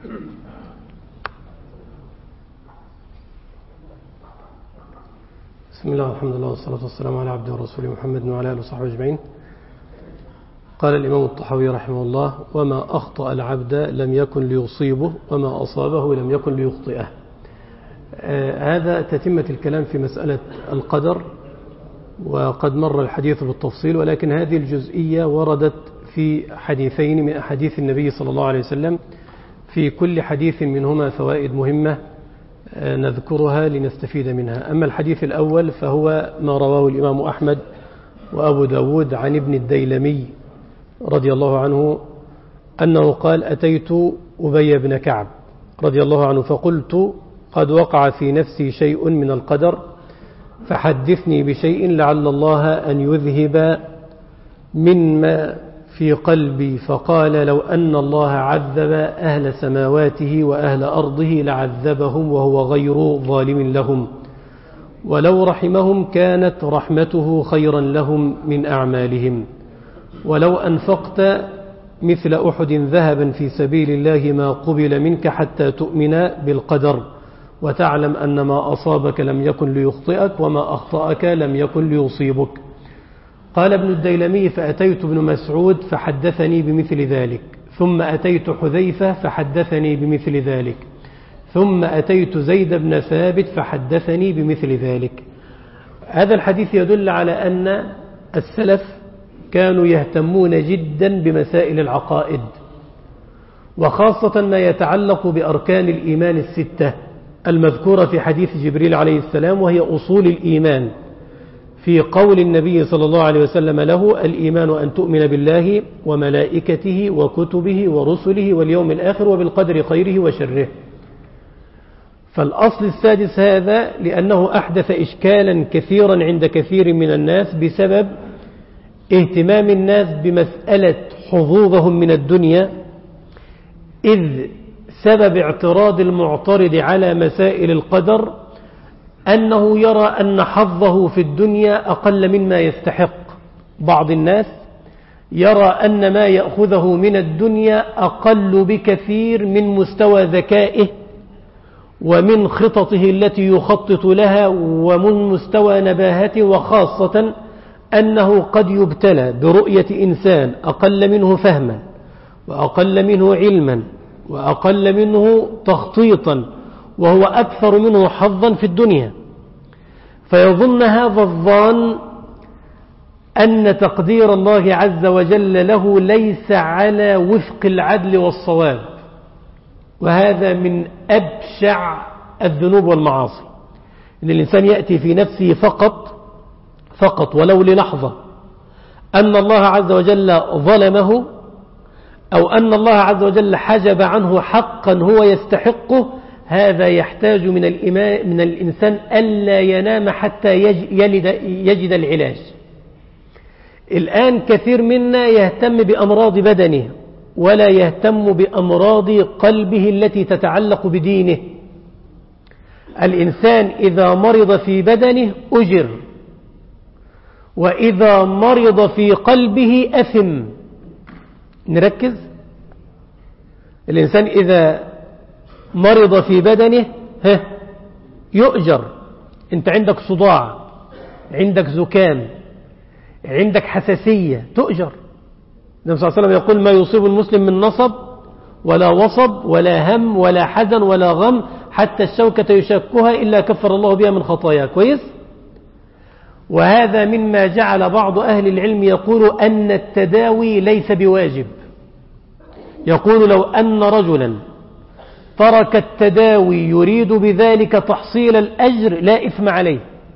بسم الله والحمد لله والصلاة والسلام على عبده ورسوله محمد وعلى آله وصحبه أجمعين. قال الإمام الطحاوي رحمه الله: وما أخطأ العبد لم يكن ليصيبه وما أصابه لم يكن ليخطئه. هذا تتمة الكلام في مسألة القدر، وقد مر الحديث بالتفصيل، ولكن هذه الجزئية وردت في حديثين من أحاديث النبي صلى الله عليه وسلم، في كل حديث منهما فوائد مهمة نذكرها لنستفيد منها. أما الحديث الأول فهو ما رواه الإمام أحمد وأبو داود عن ابن الديلمي رضي الله عنه أنه قال: أتيت أبي بن كعب رضي الله عنه فقلت: قد وقع في نفسي شيء من القدر فحدثني بشيء لعل الله أن يذهب مما في قلبي. فقال: لو أن الله عذب أهل سماواته وأهل أرضه لعذبهم وهو غير ظالم لهم، ولو رحمهم كانت رحمته خيرا لهم من أعمالهم، ولو أنفقت مثل أحد ذهبا في سبيل الله ما قبل منك حتى تؤمن بالقدر وتعلم أن ما أصابك لم يكن ليخطئك وما أخطأك لم يكن ليصيبك. قال ابن الديلمي: فأتيت ابن مسعود فحدثني بمثل ذلك، ثم أتيت حذيفة فحدثني بمثل ذلك، ثم أتيت زيد بن ثابت فحدثني بمثل ذلك. هذا الحديث يدل على أن السلف كانوا يهتمون جدا بمسائل العقائد، وخاصة ما يتعلق بأركان الإيمان الستة المذكورة في حديث جبريل عليه السلام، وهي أصول الإيمان، في قول النبي صلى الله عليه وسلم له: الإيمان أن تؤمن بالله وملائكته وكتبه ورسله واليوم الآخر وبالقدر خيره وشره. فالأصل السادس هذا لأنه أحدث إشكالا كثيرا عند كثير من الناس بسبب اهتمام الناس بمسألة حظوظهم من الدنيا، إذ سبب اعتراض المعترض على مسائل القدر أنه يرى أن حظه في الدنيا أقل مما يستحق. بعض الناس يرى أن ما يأخذه من الدنيا أقل بكثير من مستوى ذكائه ومن خططه التي يخطط لها ومن مستوى نباهته، وخاصة أنه قد يبتلى برؤية إنسان أقل منه فهما وأقل منه علما وأقل منه تخطيطا وهو أكثر منه حظا في الدنيا، فيظن هذا الظان أن تقدير الله عز وجل له ليس على وفق العدل والصواب. وهذا من أبشع الذنوب والمعاصي، إن الإنسان يأتي في نفسه فقط ولو للحظة أن الله عز وجل ظلمه، أو أن الله عز وجل حجب عنه حقا هو يستحقه. هذا يحتاج من الإنسان ألا ينام حتى يجد العلاج. الآن كثير منا يهتم بأمراض بدنه ولا يهتم بأمراض قلبه التي تتعلق بدينه. الإنسان إذا مرض في بدنه أجر، وإذا مرض في قلبه أثم. نركز: الإنسان إذا مرض في بدنه يؤجر. أنت عندك صداع، عندك زكام، عندك حساسية، تؤجر. النبي صلى الله عليه وسلم يقول: ما يصيب المسلم من نصب ولا وصب ولا هم ولا حزن ولا غم حتى الشوكة يشكها إلا كفر الله بها من خطاياه. كويس؟ وهذا مما جعل بعض أهل العلم يقول أن التداوي ليس بواجب. يقول: لو أن رجلا ترك التداوي يريد بذلك تحصيل الأجر لا إثم عليه،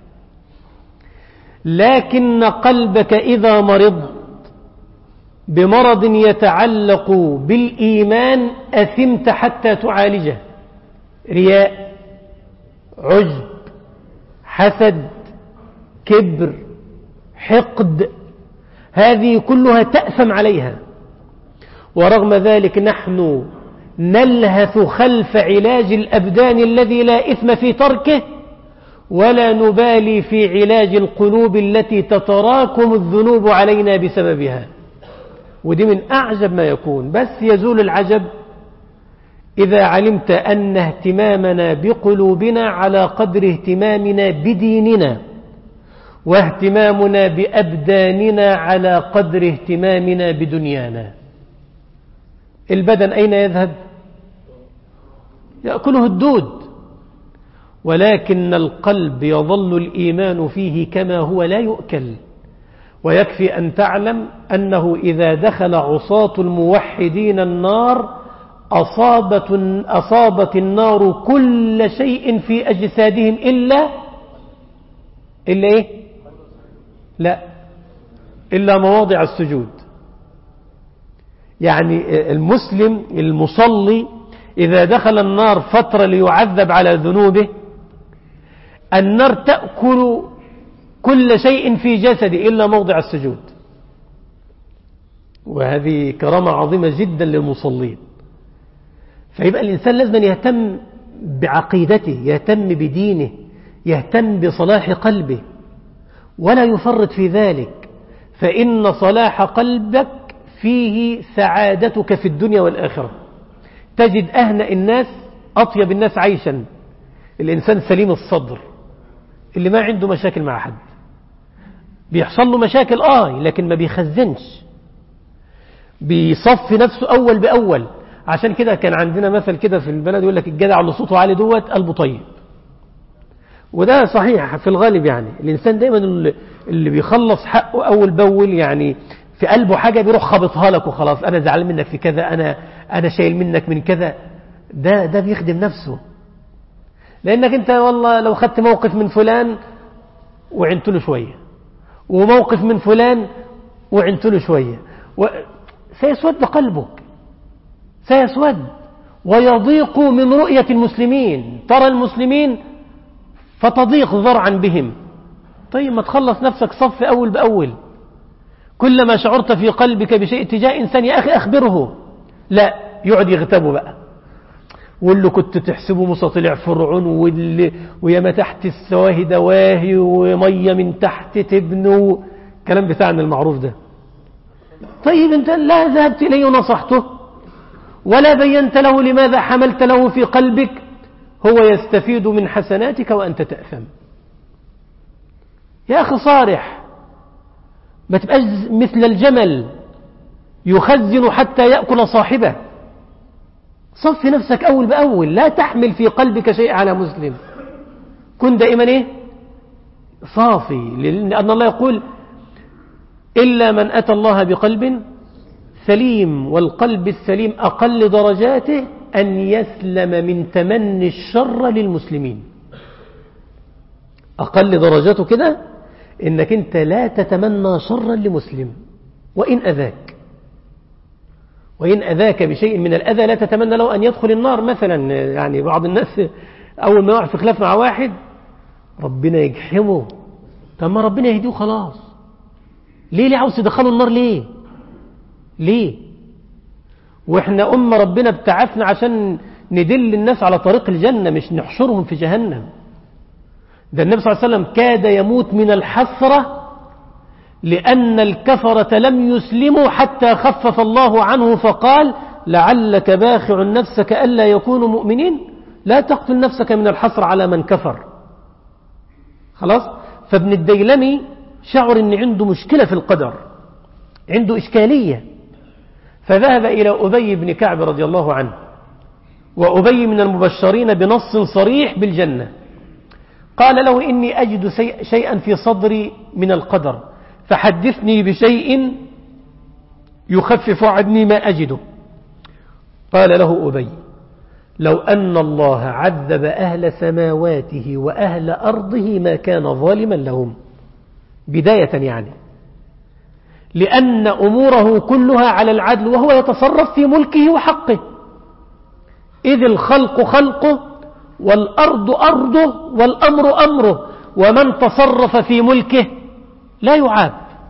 لكن قلبك إذا مرض بمرض يتعلق بالإيمان أثمت حتى تعالجه. رياء، عجب، حسد، كبر، حقد، هذه كلها تأثم عليها. ورغم ذلك نحن نلهث خلف علاج الأبدان الذي لا إثم في تركه، ولا نبالي في علاج القلوب التي تتراكم الذنوب علينا بسببها. ودي من أعجب ما يكون. بس يزول العجب إذا علمت أن اهتمامنا بقلوبنا على قدر اهتمامنا بديننا، واهتمامنا بأبداننا على قدر اهتمامنا بدنيانا. البدن أين يذهب؟ يأكله الدود، ولكن القلب يظل الإيمان فيه كما هو لا يؤكل. ويكفي أن تعلم أنه إذا دخل عصاة الموحدين النار أصابت النار كل شيء في أجسادهم إلا إيه؟ لا، إلا مواضع السجود. يعني المسلم المصلي إذا دخل النار فترة ليعذب على ذنوبه، النار تأكل كل شيء في جسده إلا موضع السجود. وهذه كرامة عظيمة جدا للمصلين. فيبقى الإنسان لازم يهتم بعقيدته، يهتم بدينه، يهتم بصلاح قلبه، ولا يفرط في ذلك، فإن صلاح قلبك فيه سعادتك في الدنيا والآخرة. تجد أهنأ الناس أطيب الناس عيشا الإنسان سليم الصدر، اللي ما عنده مشاكل مع حد. بيحصل له مشاكل لكن ما بيخزنش، بيصفي نفسه أول بأول. عشان كده كان عندنا مثل كده في البلد يقول لك الجدع اللي صوته عالي دوت قلبه طيب. وده صحيح في الغالب. يعني الإنسان دايما اللي بيخلص حقه أول بأول، يعني في قلبه حاجة بيروح خبطها لك وخلاص. أنا زعلان منك في كذا، أنا شايل منك من كذا. ده بيخدم نفسه. لأنك أنت والله لو خدت موقف من فلان وعنت له شوية، وموقف من فلان وعنت له شوية، سيسود قلبك، سيسود ويضيق من رؤية المسلمين. ترى المسلمين فتضيق ذرعا بهم. طيب ما تخلص نفسك صف أول بأول. كلما شعرت في قلبك بشيء تجاه إنسان يا أخي أخبره، لا يقعد يغتابه بقى، واللي كنت تحسبه مستطلع فرعون، وياما تحت السواهي دواهي، ومية من تحت تبنو، كلام بتاعنا المعروف ده. طيب أنت لا ذهبت إليه ونصحته، ولا بينت له لماذا حملت له في قلبك. هو يستفيد من حسناتك وأنت تأثم. يا أخي صارح، ما تبقاش مثل الجمل يخزن حتى يأكل صاحبه. صفي نفسك أول بأول، لا تحمل في قلبك شيء على مسلم. كن دائما صافي، لأن الله يقول إلا من أتى الله بقلب سليم. والقلب السليم أقل درجاته أن يسلم من تمني الشر للمسلمين. أقل درجاته كده إنك أنت لا تتمنى شرا لمسلم، وإن أذاك بشيء من الأذى لا تتمنى له أن يدخل النار مثلا. يعني بعض الناس أول ما يقع في خلاف مع واحد ربنا يجحمه. طب ما ربنا يهديه خلاص. ليه عاوز تدخله النار؟ ليه؟ وإحنا أمة ربنا ابتعثنا عشان ندل الناس على طريق الجنة، مش نحشرهم في جهنم. ده النبي صلى الله عليه وسلم كاد يموت من الحسرة لأن الكفرة لم يسلموا حتى خفف الله عنه، فقال لعلك باخع نفسك ألا يكونوا مؤمنين. لا تقتل نفسك من الحسرة على من كفر. خلاص. فابن الديلمي شعر أن عنده مشكلة في القدر، عنده إشكالية، فذهب إلى أبي بن كعب رضي الله عنه، وأبي من المبشرين بنص صريح بالجنة. قال له إني أجد شيئا في صدري من القدر، فحدثني بشيء يخفف عني ما أجده. قال له أبي لو أن الله عذب أهل سماواته وأهل أرضه ما كان ظالما لهم. بداية يعني لأن أموره كلها على العدل، وهو يتصرف في ملكه وحقه، إذ الخلق خلقه والأرض أرضه والأمر أمره، ومن تصرف في ملكه لا يعاب.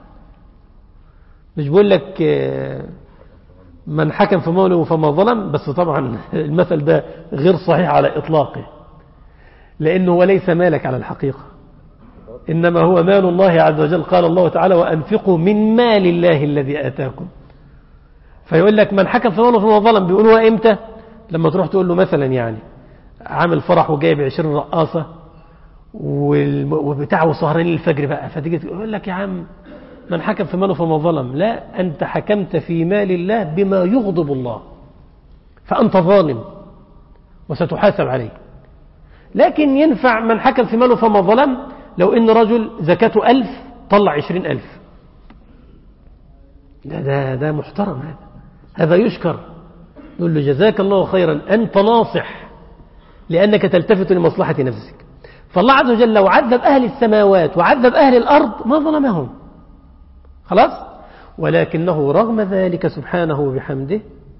مش بقول لك من حكم في موله فما ظلم، بس طبعا المثل ده غير صحيح على إطلاقه، لأنه وليس مالك على الحقيقة، إنما هو مال الله عز وجل. قال الله تعالى وأنفقوا من مال الله الذي آتاكم. فيقول لك من حكم في موله فما ظلم، بيقولوا إمتى؟ لما تروح تقول له مثلا يعني عامل فرح وجايب 20 رقاصة وبتاع وسهرانين الفجر بقى، فتيجي تقول لك يا عم من حكم في ماله فما ظلم. لا، أنت حكمت في مال الله بما يغضب الله، فأنت ظالم وستحاسب عليه. لكن ينفع من حكم في ماله فما ظلم لو إن رجل زكاته 1000 طلع 20,000، ده محترم، هذا يشكر، نقول له جزاك الله خيرا، أنت ناصح لأنك تلتفت لمصلحة نفسك. فالله عز وجل لو عذب أهل السماوات وعذب أهل الأرض ما ظلمهم خلاص، ولكنه رغم ذلك سبحانه وبحمده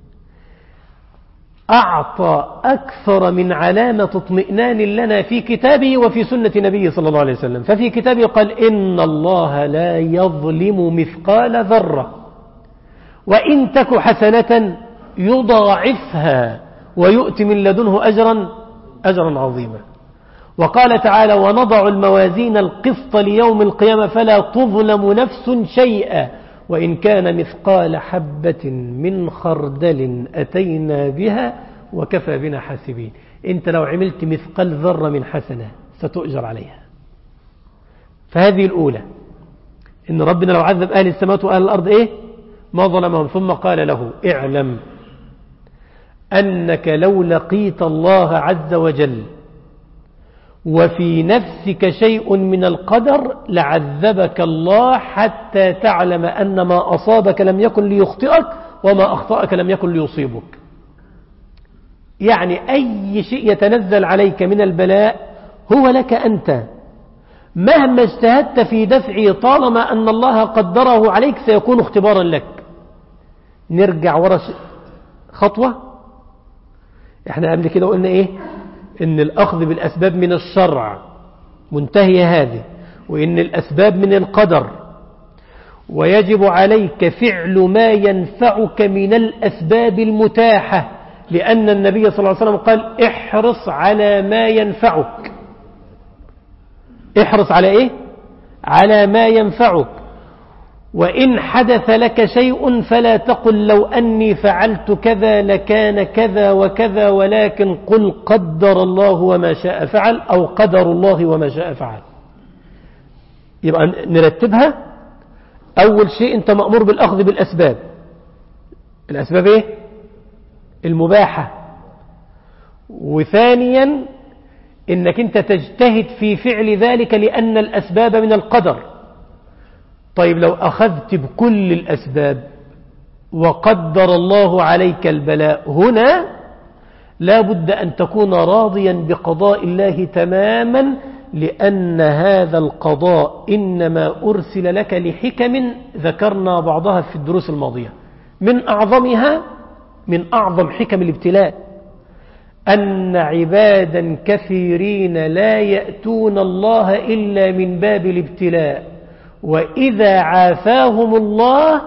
أعطى أكثر من علامة اطمئنان لنا في كتابه وفي سنة نبيه صلى الله عليه وسلم. ففي كتابه قال إن الله لا يظلم مثقال ذرة وإن تك حسنة يضاعفها ويؤتي من لدنه أجرا عظيما. وقال تعالى ونضع الموازين القسط ليوم القيامة فلا تظلم نفس شيئا وإن كان مثقال حبة من خردل أتينا بها وكفى بنا حاسبين. أنت لو عملت مثقال ذرة من حسنة ستؤجر عليها. فهذه الأولى، إن ربنا لو عذب أهل السماوات وأهل الأرض ما ظلمهم. ثم قال له اعلم أنك لو لقيت الله عز وجل وفي نفسك شيء من القدر لعذبك الله حتى تعلم أن ما أصابك لم يكن ليخطئك وما أخطأك لم يكن ليصيبك. يعني أي شيء يتنزل عليك من البلاء هو لك أنت، مهما اجتهدت في دفعه طالما أن الله قدره عليك سيكون اختبارا لك. نرجع ورا خطوة، احنا قبل كده قلنا ان الأخذ بالأسباب من الشرع منتهية هذه، وإن الأسباب من القدر، ويجب عليك فعل ما ينفعك من الأسباب المتاحة، لأن النبي صلى الله عليه وسلم قال احرص على ما ينفعك. احرص على على ما ينفعك. وإن حدث لك شيء فلا تقل لو أني فعلت كذا لكان كذا وكذا، ولكن قل قدر الله وما شاء فعل، أو قدر الله وما شاء فعل. يبقى نرتبها. أول شيء أنت مأمور بالأخذ بالأسباب. الأسباب المباحة. وثانيا إنك أنت تجتهد في فعل ذلك لأن الأسباب من القدر. طيب لو أخذت بكل الأسباب وقدر الله عليك البلاء، هنا لا بد أن تكون راضيا بقضاء الله تماما، لأن هذا القضاء إنما أرسل لك لحكم ذكرنا بعضها في الدروس الماضية. من أعظم حكم الابتلاء أن عبادا كثيرين لا يأتون الله إلا من باب الابتلاء، وإذا عافاهم الله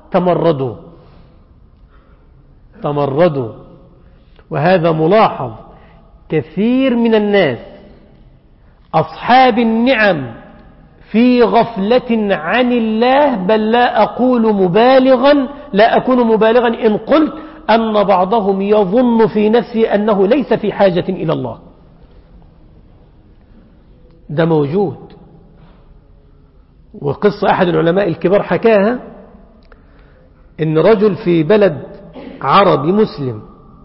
تمردوا. وهذا ملاحظ. كثير من الناس أصحاب النعم في غفلة عن الله، بل لا أكون مبالغا إن قلت أن بعضهم يظن في نفسه أنه ليس في حاجة إلى الله. ده موجود. وقصة أحد العلماء الكبار حكاها، إن رجل في بلد عربي مسلم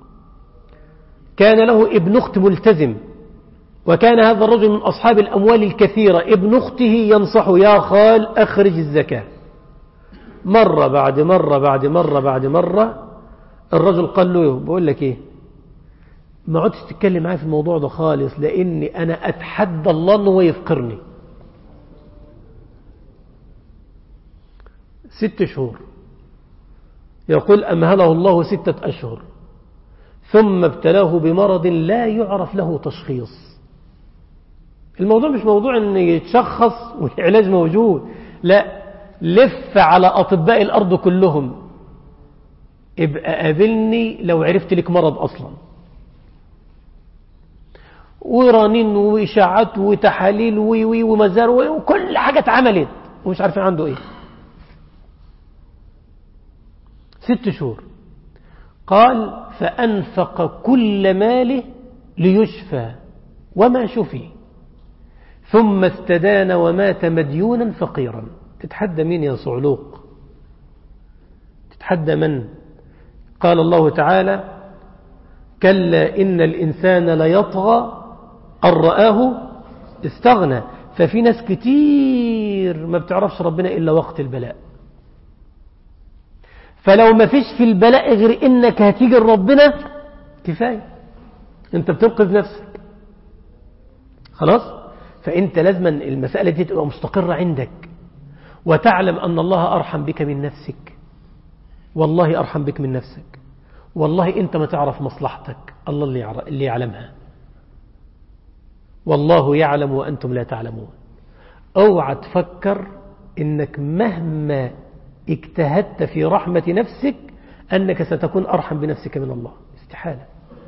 كان له ابن أخت ملتزم، وكان هذا الرجل من أصحاب الأموال الكثيرة. ابن أخته ينصحه يا خال أخرج الزكاة. مرة بعد مرة الرجل قال له بقول لك ما عدتش تتكلم معي في الموضوع ده خالص، لأني أنا أتحدى الله أنه يفقرني. 6 شهور يقول أمهله الله 6 أشهر، ثم ابتلاه بمرض لا يعرف له تشخيص. الموضوع مش موضوع أن يتشخص والعلاج موجود، لا، لف على أطباء الأرض كلهم، ابقى قابلني لو عرفت لك مرض أصلا. ورنين وإشاعات وتحاليل ومزار وكل حاجة اتعملت ومش عارفين عنده 6 شهور. قال فأنفق كل ماله ليشفى وما شفي، ثم استدان ومات مديونا فقيرا. تتحدى مين يا صعلوق؟ تتحدى من؟ قال الله تعالى: كلا إن الإنسان ليطغى أن رآه استغنى. ففي ناس كتير ما بتعرفش ربنا إلا وقت البلاء. فلو ما فيش في البلاء غير إنك هتيجي لربنا كفاية، أنت بتنقذ نفسك خلاص. فأنت لازم المسألة دي تبقى مستقرة عندك، وتعلم أن الله أرحم بك من نفسك. والله أرحم بك من نفسك. والله أنت ما تعرف مصلحتك، الله اللي يعلمها. والله يعلم وأنتم لا تعلمون. اوعى تفكر إنك مهما اجتهدت في رحمة نفسك أنك ستكون أرحم بنفسك من الله، استحالة.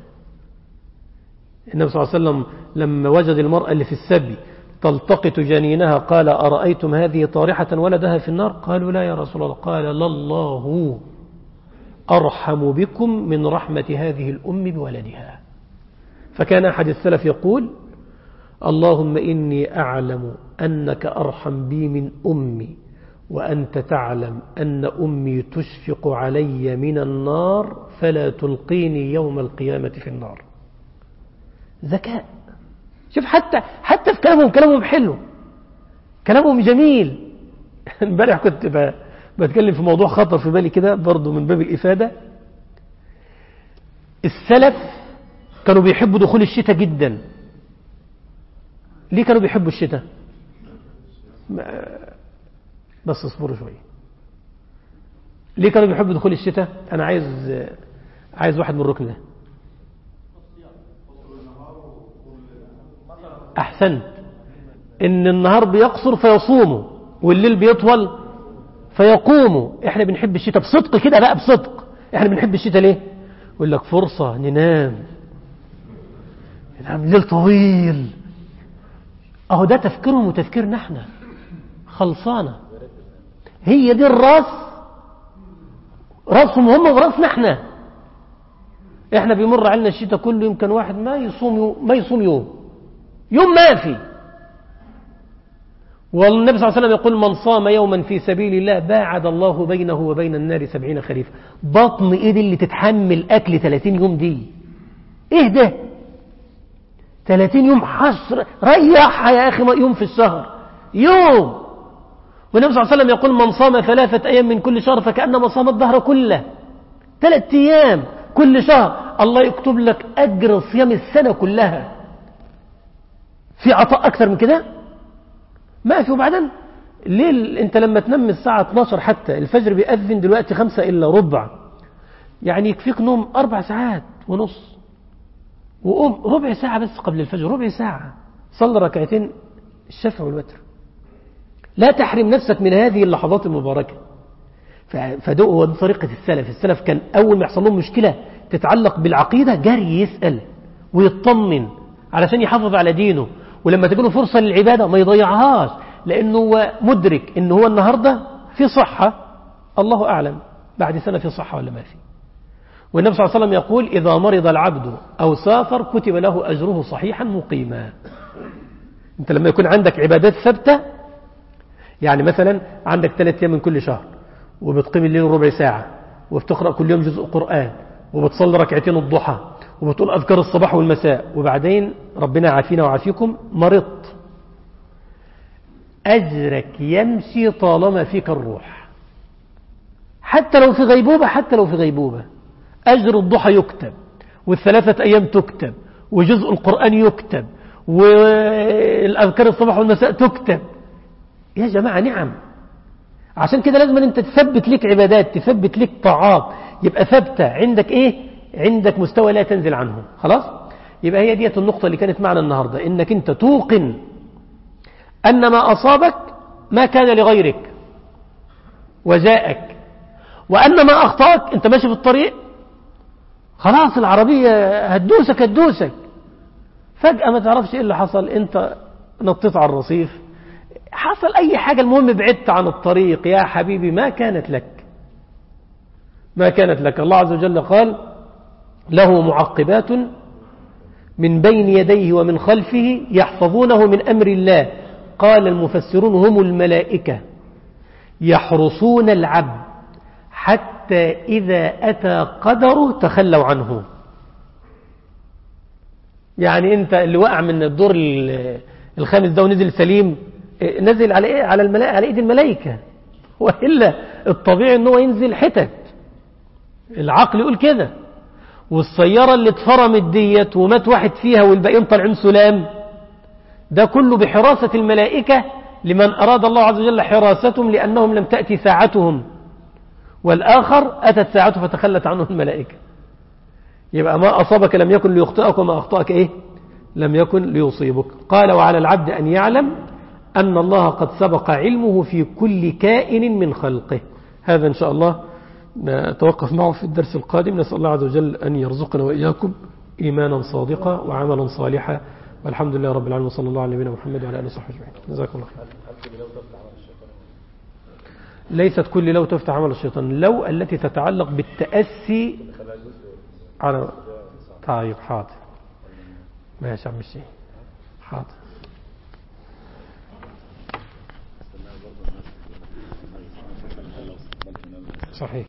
النبي صلى الله عليه وسلم لما وجد المرأة اللي في السبي تلتقط جنينها قال: أرأيتم هذه طارحة ولدها في النار؟ قالوا: لا يا رسول الله. قال: لله أرحم بكم من رحمة هذه الأم بولدها. فكان أحد السلف يقول: اللهم إني أعلم أنك أرحم بي من أمي، وأنت تعلم أن أمي تشفق علي من النار، فلا تلقيني يوم القيامة في النار. ذكاء. شوف حتى في كلامهم حلو، كلامهم جميل. امبارح كنت بتكلم في موضوع خطر في بالي كده برضو من باب الإفادة. السلف كانوا بيحبوا دخول الشتاء جدا. ليه كانوا بيحبوا الشتاء؟ بس اصبروا شوية. ليه كانوا بيحبوا دخول الشتاء؟ أنا عايز واحد من الركن ده. أحسنت. إن النهار بيقصر فيصوموا، والليل بيطول فيقوموا. إحنا بنحب الشتاء بصدق كده بقى، بصدق. إحنا بنحب الشتاء ليه؟ يقول لك فرصة ننام الليل طويل. أهو ده تفكيرهم وتفكيرنا احنا، خلصانة. هي دي راسهم هم وراسنا احنا بيمر علينا الشتاء كله، يمكن واحد ما يصوم يوم ما في. والنبي صلى الله عليه وسلم يقول: من صام يوما في سبيل الله باعد الله بينه وبين النار 70 خريفا. بطن ايه دي اللي تتحمل اكل 30 يوم دي؟ ايه ده 30 يوم حصر؟ ريحها يا اخي يوم في الشهر، يوم. والنبي صلى الله عليه وسلم يقول: من صام 3 أيام من كل شهر فكأنما صام الدهر كله. 3 أيام كل شهر الله يكتب لك أجر صيام السنة كلها. في عطاء أكثر من كده ما في. وبعدين ليل أنت لما تنام الساعة 12 حتى الفجر بيأذن دلوقتي 5 إلا ربع، يعني يكفيك نوم 4 ساعات ونص، وقوم ربع ساعة بس قبل الفجر، ربع ساعة صلي ركعتين الشفع والوتر. لا تحرم نفسك من هذه اللحظات المباركة. فده هو طريقة السلف كان أول ما يحصل لهم مشكلة تتعلق بالعقيدة جري يسأل ويطمن علشان يحافظ على دينه، ولما تجيله فرصة للعبادة ما يضيعهاش، لأنه هو مدرك أنه هو النهاردة في صحة، الله أعلم بعد سنة في صحة ولا ما في. والنبي صلى الله عليه وسلم يقول: إذا مرض العبد أو سافر كتب له أجره صحيحا مقيما. أنت لما يكون عندك عبادات ثابتة، يعني مثلا عندك 3 أيام من كل شهر، وبتقيم الليل ربع ساعة، وبتقرأ كل يوم جزء قرآن، وبتصلي ركعتين الضحى، وبتقول أذكار الصباح والمساء، وبعدين ربنا عافينا وعافيكم مرضت، أجرك يمشي طالما فيك الروح، حتى لو في غيبوبة. أجر الضحى يكتب، وال3 أيام تكتب، وجزء القرآن يكتب، والأذكار الصباح والمساء تكتب. يا جماعة نعم. عشان كده لازم أنت تثبت لك عبادات، تثبت لك طاعات، يبقى ثابتة عندك عندك مستوى لا تنزل عنه. خلاص. يبقى هي ديت النقطة اللي كانت معنا النهاردة، إنك أنت توقن أن ما أصابك ما كان لغيرك وجاءك، وأن ما أخطأك أنت ماشي في الطريق خلاص العربية هتدوسك فجأة ما تعرفش إيه اللي حصل، أنت نطيت على الرصيف، حصل أي حاجة، المهم بعدت عن الطريق. يا حبيبي ما كانت لك. الله عز وجل قال: له معقبات من بين يديه ومن خلفه يحفظونه من أمر الله. قال المفسرون هم الملائكة يحرسون العبد حتى إذا أتى قدره تخلوا عنه. يعني أنت اللي وقع من الدور الخامس ده ونزل سليم، نزل على إيه؟ على الملائكة، على إيد الملائكة، وإلا الطبيعي أنه ينزل حتت، العقل يقول كده. والسيارة اللي اتفرمت ديت ومات واحد فيها والباقيين طالعين سلام، ده كله بحراسة الملائكة لمن أراد الله عز وجل حراستهم، لأنهم لم تأتي ساعتهم، والآخر أتت ساعته فتخلت عنه الملائكة. يبقى ما أصابك لم يكن ليخطئك، وما أخطأك إيه؟ لم يكن ليصيبك. قال وعلى العبد أن يعلم أن الله قد سبق علمه في كل كائن من خلقه. هذا إن شاء الله نتوقف معه في الدرس القادم. نسأل الله عز وجل أن يرزقنا وإياكم إيمانا صادقا وعملا صالحا، والحمد لله رب العالمين، وصلى الله على نبينا محمد وعلى آله وصحبه أجمعين. جزاكم الله خير. ليست كل لو تفتح عمل الشيطان، لو التي تتعلق بالتأسي على. طيب حاضر، ماشي عم الشيخ، حاضر. صحيح.